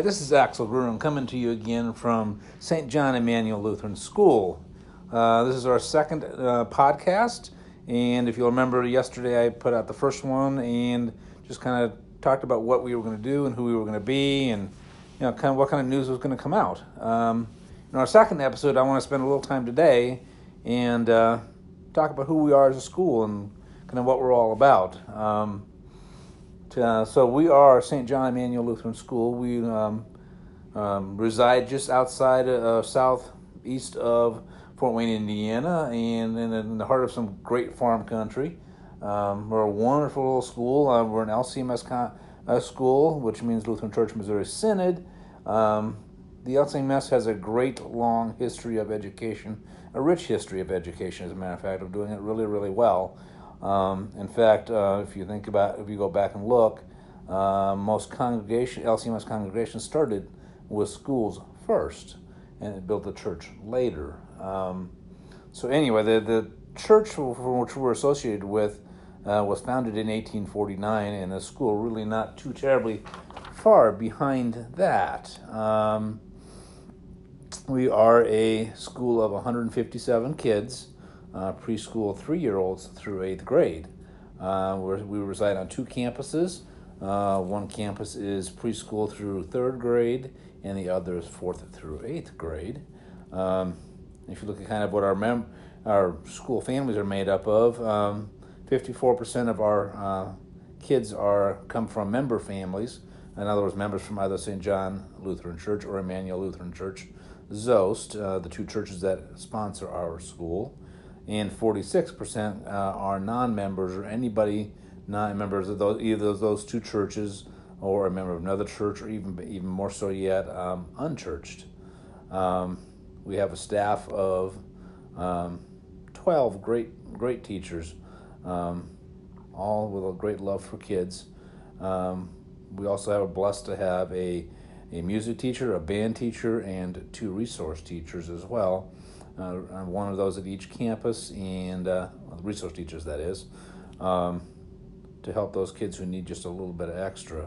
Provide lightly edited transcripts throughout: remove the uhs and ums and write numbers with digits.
this is Axel Gruen coming to you again from St. John Emmanuel Lutheran School. This is our second podcast, and if you'll remember, yesterday I put out the first one and just kind of talked about what we were going to do and who we were going to be, and kind of what kind of news was going to come out. In our second episode, I want to spend a little time today and talk about who we are as a school and kind of what we're all about. So we are St. John Emmanuel Lutheran School. We reside just outside southeast of Fort Wayne, Indiana, and in the heart of some great farm country. We're a wonderful little school. We're an LCMS school, which means Lutheran Church Missouri Synod. The LCMS has a great long history of education, a rich history of education, as a matter of fact, of doing it really, really well. In fact, if you go back and look, most LCMS congregations started with schools first, and it built the church later. So anyway, the church for which we're associated with was founded in 1849, and the school really not too terribly far behind that. We are a school of 157 kids. Preschool 3-year-olds through 8th grade. We reside on 2 campuses. One campus is preschool through 3rd grade, and the other is 4th through 8th grade. If you look at kind of what our school families are made up of, 54% of our kids come from member families. In other words, members from either St. John Lutheran Church or Emmanuel Lutheran Church, ZOST, the 2 churches that sponsor our school. And 46% are non-members, or anybody not members of either of those 2 churches, or a member of another church, or even more so yet, unchurched. We have a staff of 12 great teachers, all with a great love for kids. We also are blessed to have a music teacher, a band teacher, and 2 resource teachers as well. One of those at each campus, and resource teachers, that is, to help those kids who need just a little bit of extra.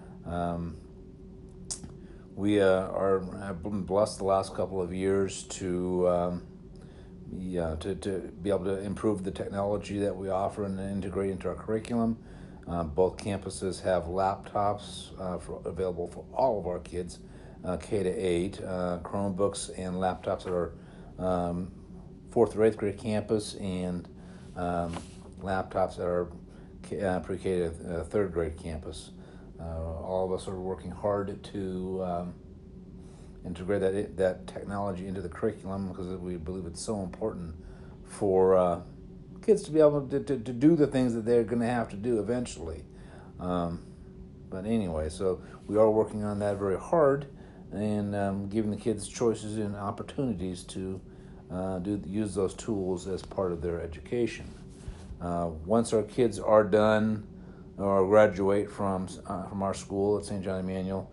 We have been blessed the last couple of years to be able to improve the technology that we offer and integrate into our curriculum. Both campuses have laptops available for all of our kids, K-8, Chromebooks and laptops at our 4th or 8th grade campus, and laptops at our pre-K to 3rd grade campus. All of us are working hard to integrate that technology into the curriculum, because we believe it's so important for kids to be able to do the things that they're going to have to do eventually. But anyway, so we are working on that very hard, and giving the kids choices and opportunities to use those tools as part of their education. Once our kids are done or graduate from our school at St. John Emmanuel,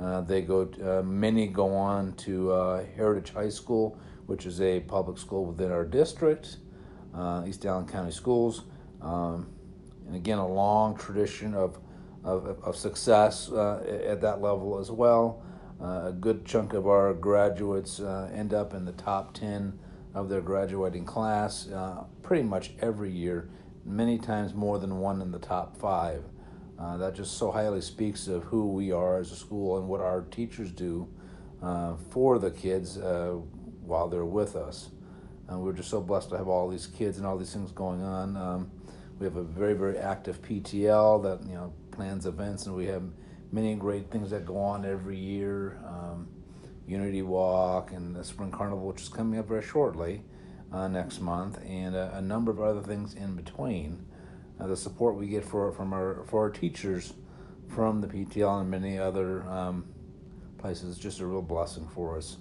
many go on to Heritage High School, which is a public school within our district, East Allen County Schools, and again a long tradition of success at that level as well. A good chunk of our graduates end up in the top 10 of their graduating class pretty much every year, many times more than one in the top 5. That just so highly speaks of who we are as a school and what our teachers do for the kids while they're with us. We're just so blessed to have all these kids and all these things going on. We have a very, very active PTL that plans events, and we have many great things that go on every year. Unity Walk and the Spring Carnival, which is coming up very shortly next month, and a number of other things in between. The support we get for our teachers from the PTL and many other places is just a real blessing for us.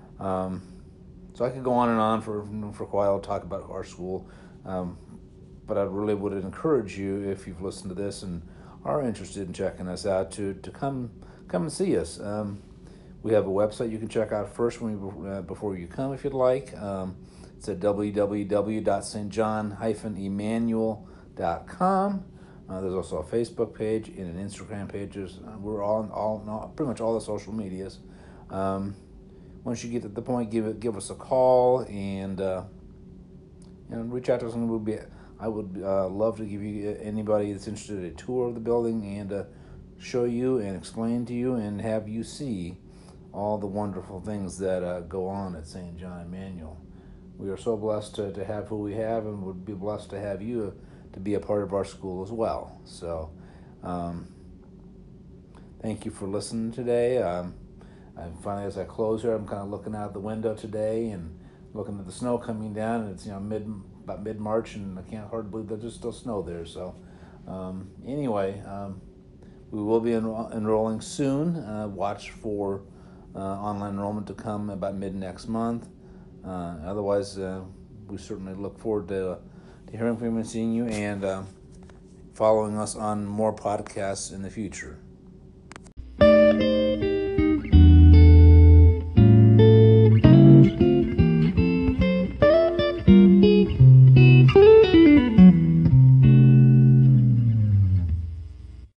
So I could go on and on for a while to talk about our school, but I really would encourage you, if you've listened to this and are interested in checking us out, to come and see us. We have a website you can check out first before you come, if you'd like. It's at www.stjohn-emmanuel.com. There's also a Facebook page and an Instagram page. We're all pretty much all the social medias. Once you get to the point, give us a call and reach out to us. I would love to give you anybody that's interested a tour of the building and show you and explain to you and have you see all the wonderful things that go on at St. John Emmanuel. We are so blessed to have who we have, and would be blessed to have you to be a part of our school as well. So, thank you for listening today. And finally, as I close here, I'm kind of looking out the window today and looking at the snow coming down, and it's about mid-March, and I can't hardly believe that there's still snow there. So, anyway, we will be enrolling soon. Watch for online enrollment to come about mid next month. Otherwise, we certainly look forward to hearing from you and seeing you and following us on more podcasts in the future.